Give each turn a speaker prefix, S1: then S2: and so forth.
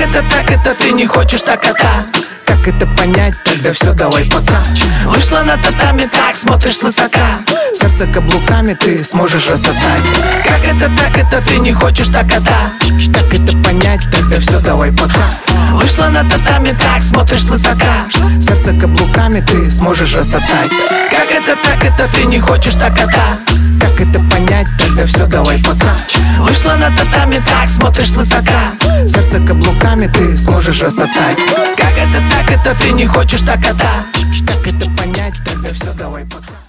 S1: это так, это ты не хочешь так, а так?
S2: Как это понять? Тогда все, давай пока.
S1: Вышла на татами, так смотришь свысока.
S2: Сердце каблуками ты сможешь раздатать.
S1: Как это так, это ты не хочешь так, а так?
S2: Как это понять? Тогда все, давай пока.
S1: Вышла на татами, так смотришь свысока.
S2: Сердце каблуками ты сможешь раздатать.
S1: Как это так, это ты не хочешь так, а так?
S2: Как это понять? Тогда все, давай пока.
S1: Вышла на татами, так смотришь свысока.
S2: Сердце каблуками ты сможешь раздатать.
S1: Как это так, это ты не хочешь так, а так?
S2: Как это понять? Тогда все, давай пока.